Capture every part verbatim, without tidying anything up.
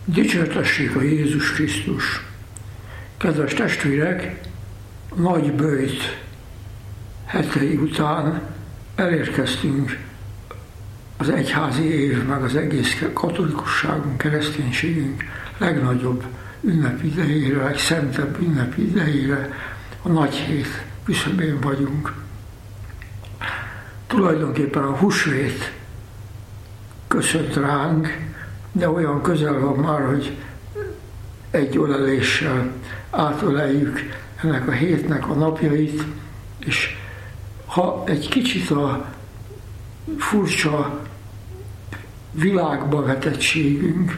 Dicsértessék a Jézus Krisztus! Kedves testvérek, nagy böjt hetei után elérkeztünk az egyházi év, meg az egész katolikusságunk, kereszténységünk legnagyobb ünnepi idejére, legszentebb ünnepi idejére, a nagy hét küszöbén vagyunk. Tulajdonképpen a húsvét köszönt ránk, de olyan közel van már, hogy egy öleléssel átöleljük ennek a hétnek a napjait, és ha egy kicsit a furcsa világba vetettségünk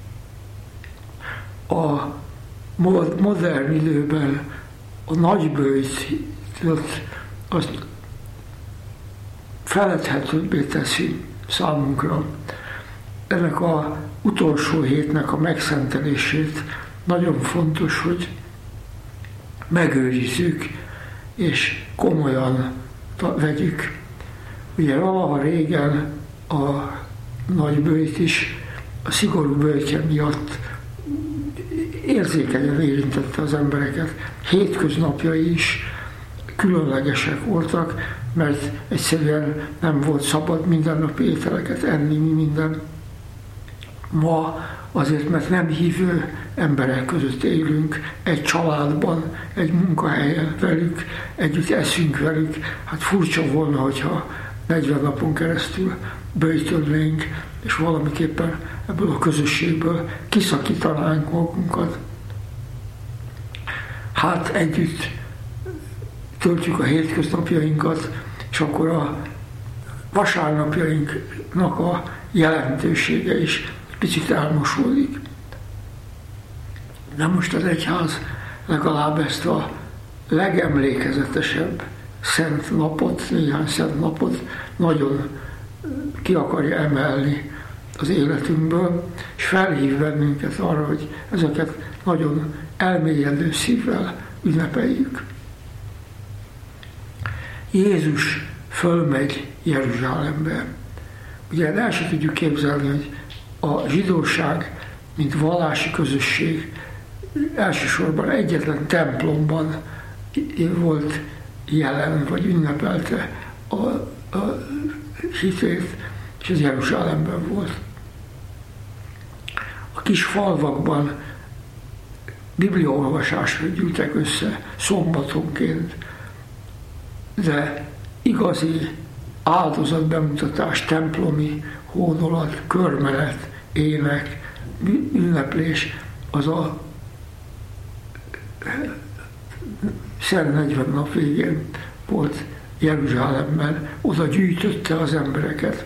a modern időben a nagyböjtöt azt feledhetőbbé teszi számunkra. Ennek az utolsó hétnek a megszentelését nagyon fontos, hogy megőrizzük és komolyan vegyük. Ugye valaha régen a nagyböjt is a szigorú böjtje miatt érzékenyen érintette az embereket. Hétköznapjai is különlegesek voltak, mert egyszerűen nem volt szabad mindennapi ételeket enni, mi minden. Ma azért, mert nem hívő emberek között élünk, egy családban, egy munkahelyen velük, együtt eszünk velük. Hát furcsa volna, hogyha negyven napon keresztül böjtölnénk, és valamiképpen ebből a közösségből kiszakítanánk magunkat. Hát együtt töltjük a hétköznapjainkat, és akkor a vasárnapjainknak a jelentősége is picit elmosódik. De most az egyház legalább ezt a legemlékezetesebb szent napot, néhány szent napot nagyon ki akarja emelni az életünkből, és felhív bennünket arra, hogy ezeket nagyon elmélyedő szívvel ünnepeljük. Jézus fölmegy Jeruzsálembe. Ugye el sem tudjuk képzelni, hogy a zsidóság, mint vallási közösség elsősorban egyetlen templomban volt jelen, vagy ünnepelte a, a hitét, és ez Jeruzsálemben volt. A kis falvakban bibliaolvasásra gyűltek össze szombatonként, de igazi áldozatbemutatás, templomi hódolat, körmenet, ének, ünneplés, az a Szent negyven nap végén volt Jeruzsálemben, oda gyűjtötte az embereket.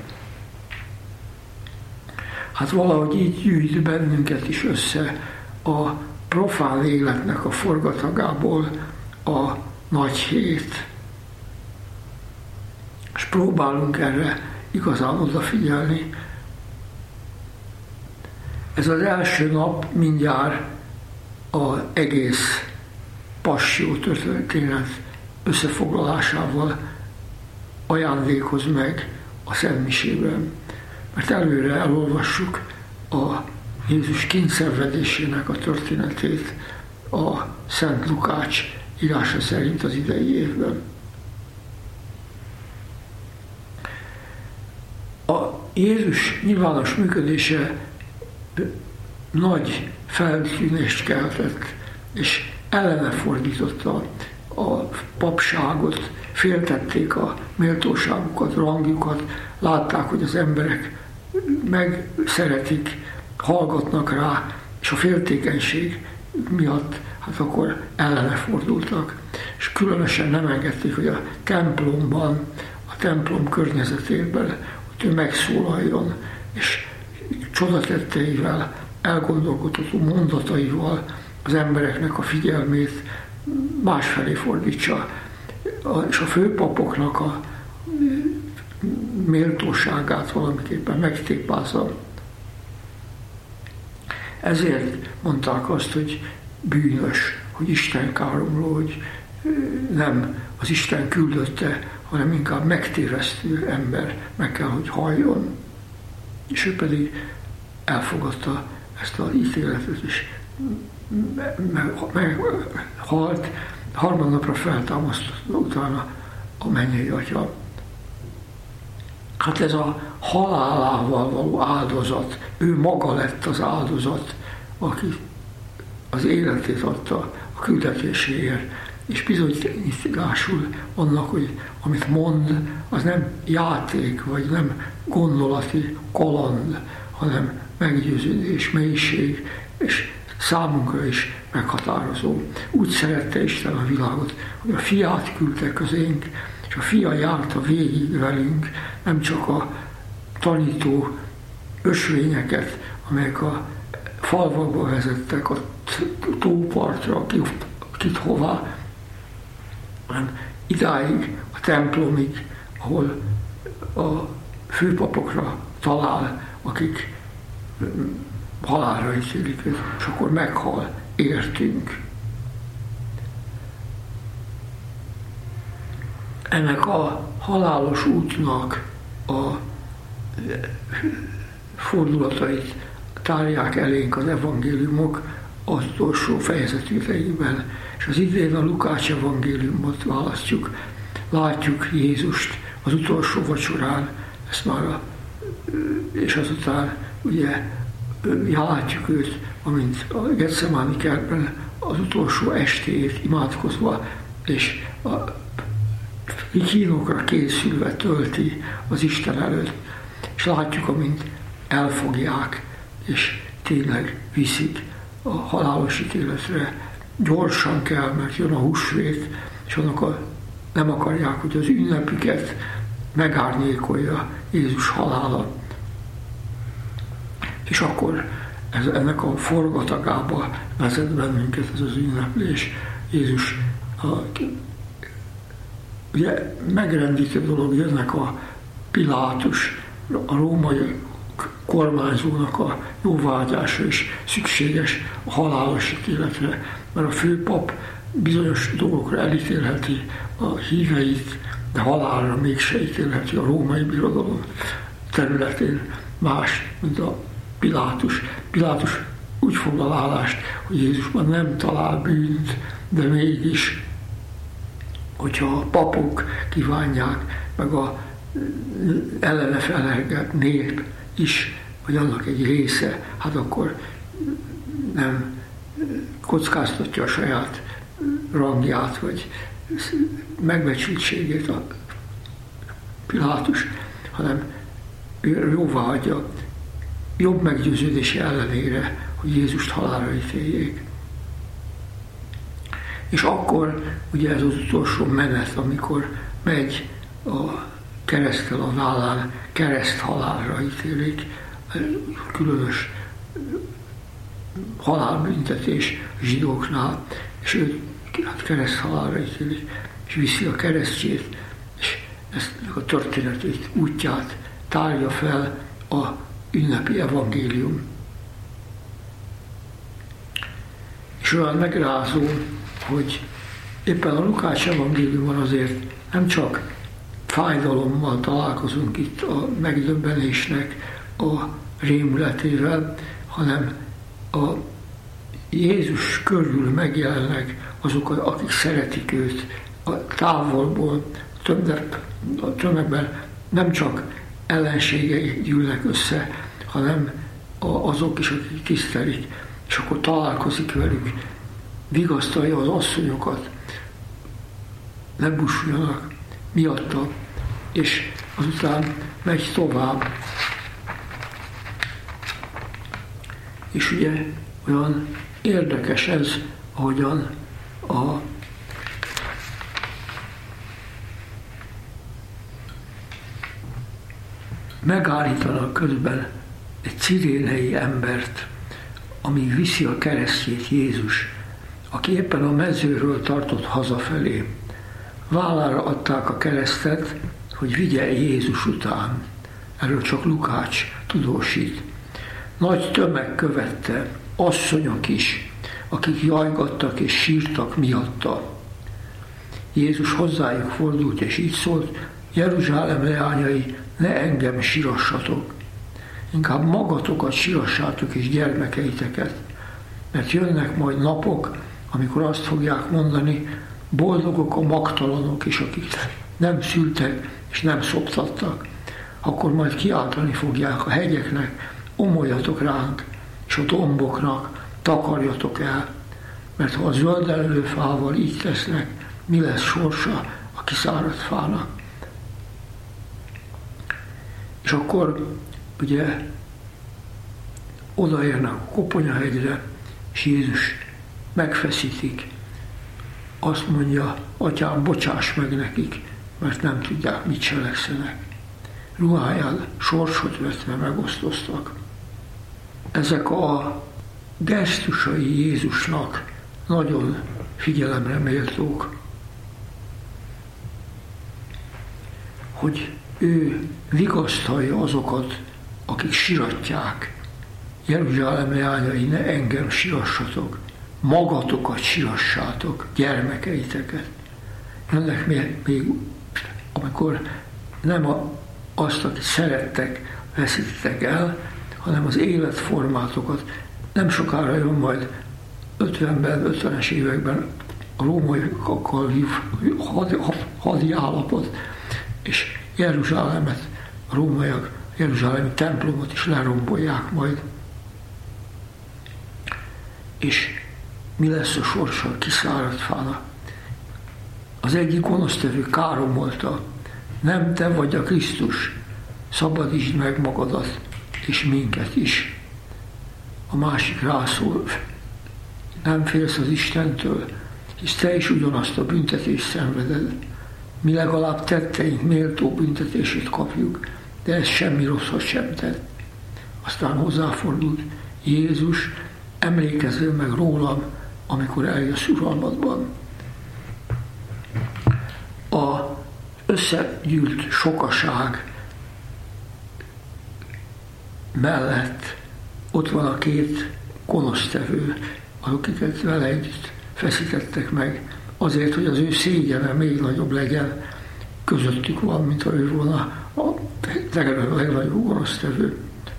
Hát valahogy így gyűjt bennünket is össze a profán életnek a forgatagából a nagy hét. És próbálunk erre igazán odafigyelni. Ez az első nap mindjárt az egész passzió történet összefoglalásával ajándékoz meg a szentmisében. Mert előre elolvassuk a Jézus kíndszenvedésének a történetét a Szent Lukács írása szerint az idei évben. A Jézus nyilvános működése nagy feltűnést keltett, és ellene fordította a papságot, féltették a méltóságukat, rangjukat, látták, hogy az emberek megszeretik, hallgatnak rá, és a féltékenység miatt hát akkor ellene fordultak. És különösen nem engedték, hogy a templomban, a templom környezetében, hogy ő megszólaljon, és csodatetteivel, elgondolkodható mondataival az embereknek a figyelmét másfelé fordítsa, és a főpapoknak a méltóságát valamiképpen megtépázza. Ezért mondták azt, hogy bűnös, hogy Isten káromló, hogy nem az Isten küldötte, hanem inkább megtévesztő ember meg kell, hogy halljon. És ő pedig elfogadta ezt az ítéletet, és meghalt, harmadnapra feltámasztotta utána a mennyei Atya. Hát ez a halálával való áldozat, ő maga lett az áldozat, aki az életét adta a küldetéséért, és bizonyításul annak, hogy amit mond, az nem játék, vagy nem gondolati kaland, hanem meggyőződés, mélység, és számunkra is meghatározó. Úgy szerette Isten a világot, hogy a fiát küldte közénk, és a fia járta végig velünk, nem csak a tanító ösvényeket, amelyek a falvakba vezettek, a tópartra, kit hová, hanem idáig, a templomig, ahol a főpapokra talál, akik halálra ítélik őt, és akkor meghal, értünk. Ennek a halálos útnak a fordulatait tárják elénk az evangéliumok az utolsó fejezetében, és az idén a Lukács evangéliumot választjuk. Látjuk Jézust az utolsó vacsorán, ezt már a, és azután ugye látjuk őt, amint a Getsemáni kertben az utolsó estét imádkozva, és a kínokra készülve tölti az Isten előtt, és látjuk, amint elfogják, és tényleg viszik a halálos ítéletre. Gyorsan kell, mert jön a húsvét, és annak a, nem akarják, hogy az ünnepüket megárnyékolja Jézus halála. És akkor ez, ennek a forgatagába vezet bennünket ez az ünneplés. Jézus a, ugye megrendítő dolog, jönnek a Pilátus, a római kormányzónak a jóvágyása is szükséges a halálos ítéletre, mert a főpap bizonyos dolgokra elítélheti a híveit, de halálra mégse ítélheti a római birodalom területén más, mint a Pilátus. Pilátus úgy foglal állást, hogy Jézusban nem talál bűnt, de mégis, hogyha a papok kívánják, meg a ellene felergelt nép is, vagy annak egy része, hát akkor nem kockáztatja a saját rangját, vagy megbecsültségét a Pilátus, hanem ő jóvá hagyja jobb meggyőződési ellenére, hogy Jézust halálra ítéljék. És akkor ugye ez az utolsó menet, amikor megy a kereszttel a vállán, kereszt halálra ítélik, különös halálbüntetés zsidóknál, és ő hát kereszt halálra ítélik, és viszi a keresztjét, és ezt a történetét, útját tárja fel a ünnepi evangélium. És olyan megrázó, hogy éppen a Lukács evangéliumban azért nem csak fájdalommal találkozunk itt a megdöbbenésnek a rémületével, hanem a Jézus körül megjelennek azok, akik szeretik őt a távolból, a tömegben nem csak ellenségei gyűlnek össze, hanem azok is, akik tisztelik, és akkor találkozik velük, vigasztalja az asszonyokat, ne bussuljanak miatta, és azután megy tovább. És ugye olyan érdekes ez, ahogyan a megállítanak közben egy cirénei embert, amíg viszi a keresztjét Jézus, aki éppen a mezőről tartott hazafelé. Vállára adták a keresztet, hogy vigye Jézus után. Erről csak Lukács tudósít. Nagy tömeg követte, asszonyok is, akik jajgattak és sírtak miatta. Jézus hozzájuk fordult, és így szólt: Jeruzsálem leányai, ne engem sírassatok. inkább magatokat sírassátok és gyermekeiteket, mert jönnek majd napok, amikor azt fogják mondani, boldogok a magtalanok is, akik nem szültek és nem szoptattak. Akkor majd kiáltani fogják a hegyeknek, omoljatok ránk, és a domboknak takarjatok el, mert ha a zöldelő fával így tesznek, mi lesz sorsa a kiszáradt fának. És akkor ugye odaérnek a Koponyahegyre, és Jézus megfeszítik. Azt mondja, atyám, bocsáss meg nekik, mert nem tudják, mit cselekszenek. Ruháján sorsot vetve megosztoztak. Ezek a gesztusai Jézusnak nagyon figyelemre méltók, hogy ő vigasztalja azokat, akik siratják. Jeruzsálem leányai, ne engem sirassatok, magatokat sirassátok, gyermekeiteket. Jönnek még, még amikor nem a, azt, akit szerettek, veszítettek el, hanem az életformátokat. Nem sokára jön majd ötvenben, ötvenes években a rómaiakkal hadi, hadi állapot, és Jeruzsálemet, a rómaiak jeruzsálemi templomot is lerombolják majd. És mi lesz a sorsa a kiszáradt fának? Az egyik gonosztevő káromolta, nem te vagy a Krisztus, szabadítsd meg magadat, és minket is. A másik rászól, nem félsz az Istentől, hisz te is ugyanazt a büntetést szenveded. Mi legalább tetteink méltó büntetését kapjuk, de ez semmi rosszat sem tett. Aztán hozzáfordult, Jézus, emlékezzél meg rólam, amikor eljössz uralmadban. A összegyűlt sokaság mellett ott van a két gonosztevő, akiket vele együtt feszítettek meg, azért, hogy az ő szégyene még nagyobb legyen, közöttük van, mint ha ő volna a legnagyobb gonosztevő.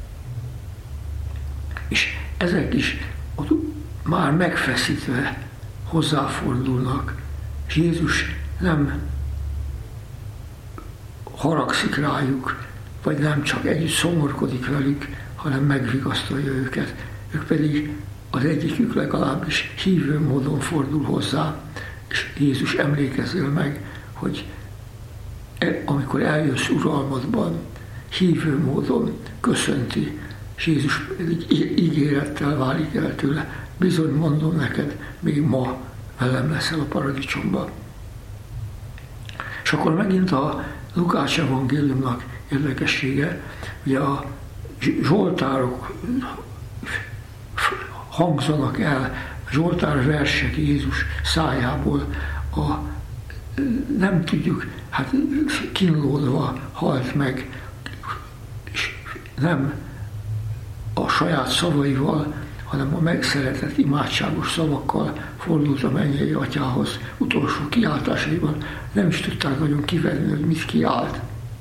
És ezek is ott már megfeszítve hozzáfordulnak, és Jézus nem haragszik rájuk, vagy nem csak együtt szomorkodik velük, hanem megvigasztalja őket. Ők pedig az egyikük legalábbis hívő módon fordul hozzá, és Jézus emlékezzél meg, hogy amikor eljössz uralmadban, hívő módon köszönti, és Jézus pedig ígérettel válik el tőle, bizony mondom neked, még ma velem leszel a paradicsomban. És akkor megint a Lukács evangéliumnak érdekessége, ugye a zsoltárok hangzanak el, a zsoltár versek Jézus szájából, a, nem tudjuk, hát kínlódva halt meg, és nem a saját szavaival, hanem a megszeretett imádságos szavakkal fordult a mennyei atyához utolsó kiáltásaiban. Nem is tudták nagyon kivenni, hogy mit kiált.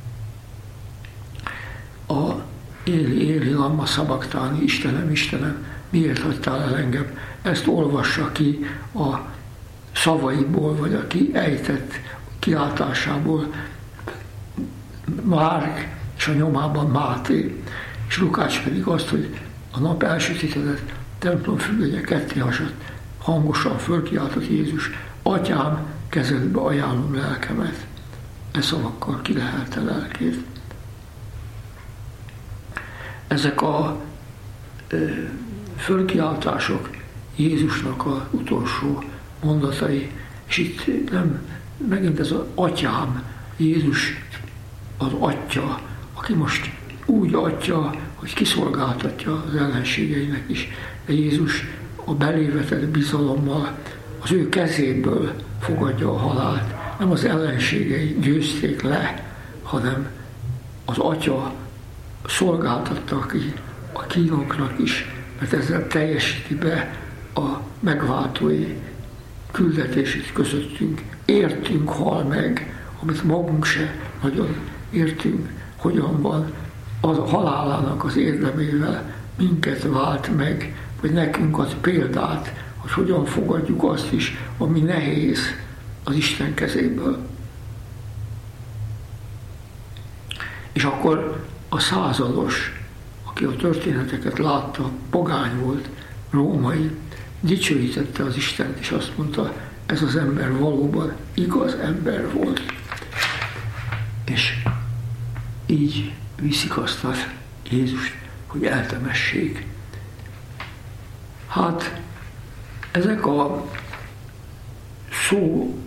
A éli, éli, lamma szabaktáni, Istenem, Istenem, miért hagytál el engem? Ezt olvassa ki a szavaiból, vagy a kiejtett kiáltásából Márk, és a nyomában Máté, és Lukács pedig azt, hogy a nap elsütített templom függönye ketté hasadt, hangosan fölkiáltott Jézus, atyám, kezedbe ajánlom lelkemet. E szavakkal kilehelte lelkét. Ezek a e, fölkiáltások Jézusnak az utolsó mondatai, és itt nem, megint ez az atyám, Jézus az atya, aki most úgy atya, hogy kiszolgáltatja az ellenségeinek is. De Jézus a belévetett bizalommal az ő kezéből fogadja a halált. Nem az ellenségei győzték le, hanem az atya szolgáltatta ki a kínoknak is, mert ezzel teljesíti be a megváltói küldetését közöttünk. Értünk hal meg, amit magunk se nagyon értünk, hogyan van, az a halálának az érdemével minket vált meg, vagy nekünk ad példát, hogy hogyan fogadjuk azt is, ami nehéz az Isten kezéből. És akkor a százados, aki a történeteket látta, pogány volt, római, dicsőítette az Istent, és azt mondta, ez az ember valóban igaz ember volt. És így viszik azt az Jézust, hogy eltemessék. Hát ezek a szó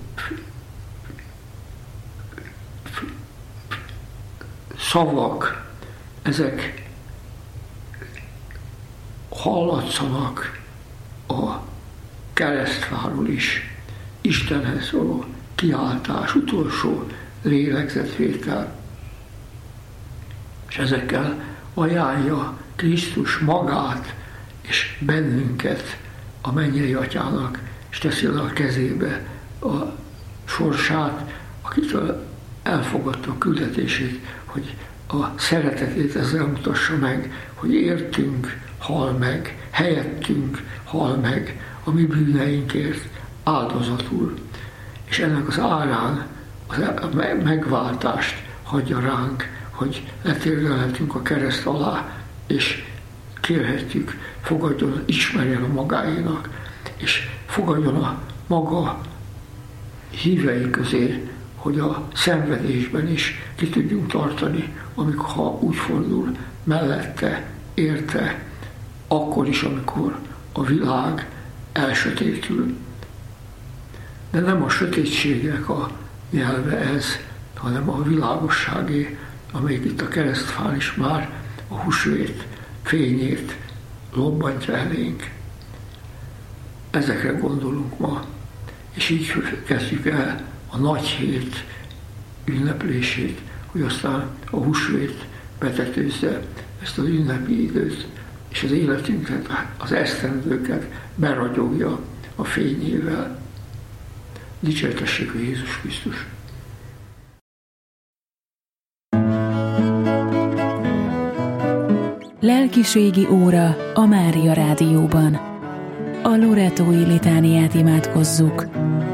szavak, ezek hallatszanak a keresztfáról is. Istenhez való kiáltás, utolsó lélegzetvétel. És ezekkel ajánlja Krisztus magát és bennünket a mennyei Atyának, és teszi le a kezébe a sorsát, akitől elfogadta a küldetését, hogy a szeretetét ezzel mutassa meg, hogy értünk hal meg, helyettünk hal meg, a mi bűneinkért áldozatul. És ennek az árán az a megváltást hagyja ránk, hogy letérdelhetünk a kereszt alá, és kérhetjük, fogadjon, ismerjen a magáénak, és fogadjon a maga hívei közé, hogy a szenvedésben is ki tudjunk tartani, amikor ha úgy fordul mellette, érte, akkor is, amikor a világ elsötétül. De nem a sötétségnek a nyelve ez, hanem a világosságé, amelyik itt a keresztfán is már a húsvét fényét lobbantja elénk. Ezekre gondolunk ma, és így kezdjük el a nagy hét ünneplését, hogy aztán a húsvét betetőzze ezt az ünnepi időt, és az életünket, az esztendőket beragyogja a fényével. Dicsértessék a Jézus Krisztus! Lelkiségi óra a Mária Rádióban. A loretói litániát imádkozzuk.